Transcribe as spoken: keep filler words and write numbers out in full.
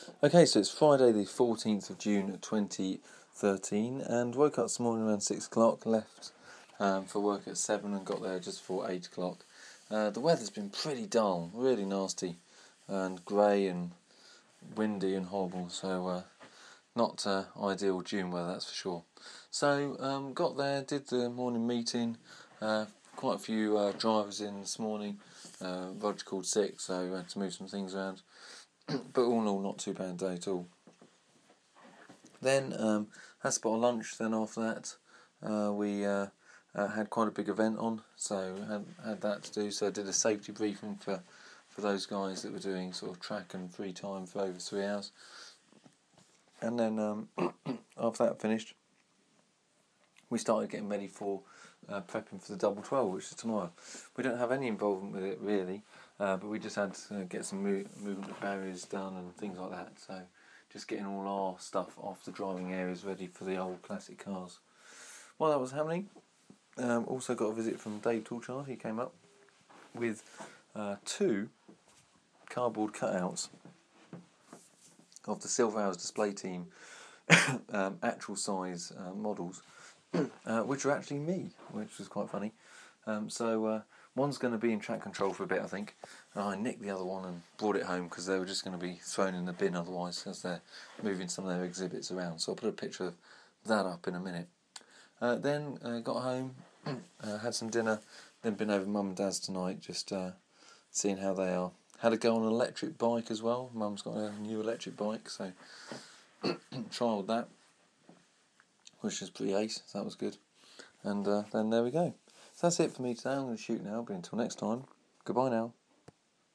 Okay, so it's Friday the fourteenth of June twenty thirteen, and woke up this morning around six o'clock, left um, for work at seven and got there just before eight o'clock. Uh, the weather's been pretty dull, really nasty, and grey and windy and horrible, so uh, not uh, ideal June weather, that's for sure. So, um, got there, did the morning meeting, uh, quite a few uh, drivers in this morning. Uh, Roger called sick, so I had to move some things around. But all in all, not too bad day at all. Then um, had a spot of lunch. Then after that, uh, we uh, uh, had quite a big event on, so had had that to do. So I did a safety briefing for, for those guys that were doing sort of track and free time for over three hours. And then um, after that finished, we started getting ready for uh, prepping for the double twelve, which is tomorrow. We don't have any involvement with it really. Uh, but we just had to get some move, movement of barriers done and things like that. So just getting all our stuff off the driving areas ready for the old classic cars. While that was happening, um, also got a visit from Dave Toolchard. He came up with uh, two cardboard cutouts of the Silver Hours display team um, actual size uh, models, uh, which are actually me, which was quite funny. Um, so uh, one's going to be in track control for a bit, I think. And I nicked the other one and brought it home because they were just going to be thrown in the bin otherwise as they're moving some of their exhibits around. So I'll put a picture of that up in a minute. Uh, then uh, got home, uh, had some dinner, then been over Mum and Dad's tonight, just uh, seeing how they are. Had to go on an electric bike as well. Mum's got a new electric bike, so trialled that, which was pretty ace, so that was good. And uh, then there we go. So that's it for me today. I'm going to shoot now, but until next time, goodbye now.